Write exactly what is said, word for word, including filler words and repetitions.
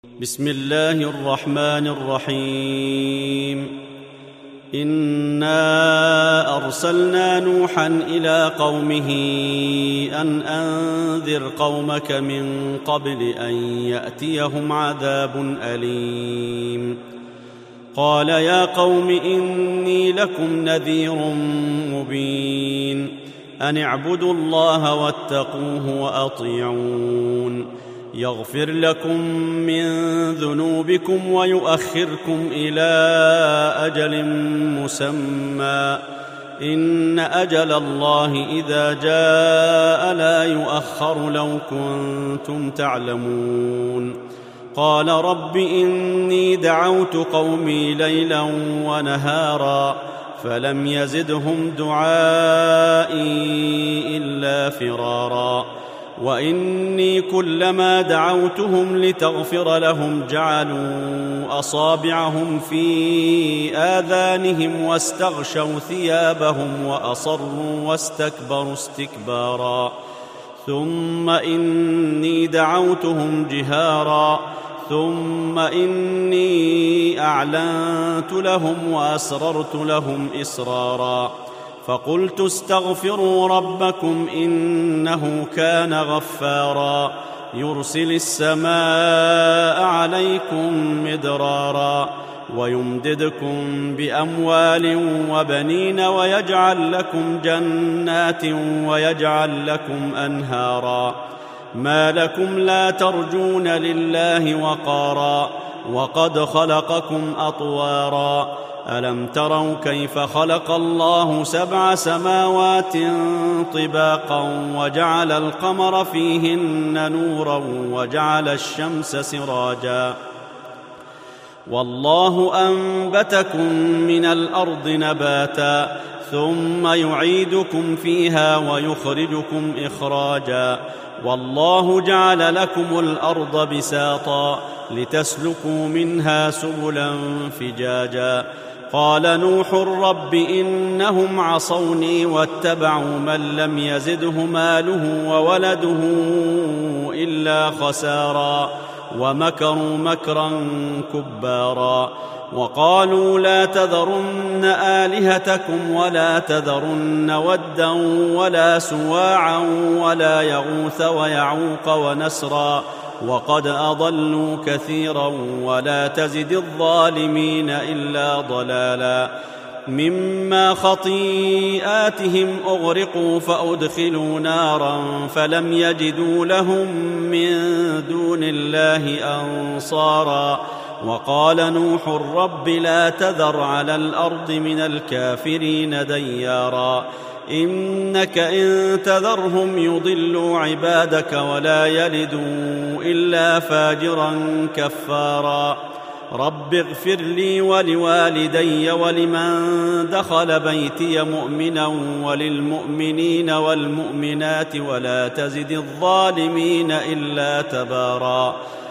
بسم الله الرحمن الرحيم. إنا أرسلنا نوحا إلى قومه أن أنذر قومك من قبل أن يأتيهم عذاب أليم. قال يا قوم إني لكم نذير مبين أن اعبدوا الله واتقوه وأطيعون يغفر لكم من ذنوبكم ويؤخركم إلى أجل مسمى إن أجل الله إذا جاء لا يؤخر لو كنتم تعلمون. قال رب إني دعوت قومي ليلا ونهارا فلم يزدهم دعائي إلا فرارا وإني كلما دعوتهم لتغفر لهم جعلوا أصابعهم في آذانهم واستغشوا ثيابهم وأصروا واستكبروا استكبارا ثم إني دعوتهم جهارا ثم إني أعلنت لهم وأسررت لهم إسرارا فقلت استغفروا ربكم إنه كان غفارا يرسل السماء عليكم مدرارا ويمددكم بأموال وبنين ويجعل لكم جنات ويجعل لكم أنهارا ما لكم لا ترجون لله وقارا وقد خلقكم أطوارا ألم تروا كيف خلق الله سبع سماوات طباقا وجعل القمر فيهن نورا وجعل الشمس سراجا والله أنبتكم من الأرض نباتا ثم يعيدكم فيها ويخرجكم إخراجا والله جعل لكم الأرض بساطا لتسلكوا منها سبلا فجاجا قال نوح رب إنهم عصوني واتبعوا من لم يزده ماله وولده إلا خسارا ومكروا مكرا كبارا وقالوا لا تذرن آلهتكم ولا تذرن ودا ولا سواعا ولا يغوث ويعوق ونسرا وقد أضلوا كثيرا ولا تزد الظالمين إلا ضلالا مما خطيئاتهم أغرقوا فأدخلوا نارا فلم يجدوا لهم من دون الله أنصارا وقال نوح رب لا تذر على الأرض من الكافرين ديارا إنك إن تذرهم يضلوا عبادك ولا يلدوا إلا فاجرا كفارا رب اغفر لي ولوالدي ولمن دخل بيتي مؤمنا وللمؤمنين والمؤمنات ولا تزد الظالمين إلا تبارا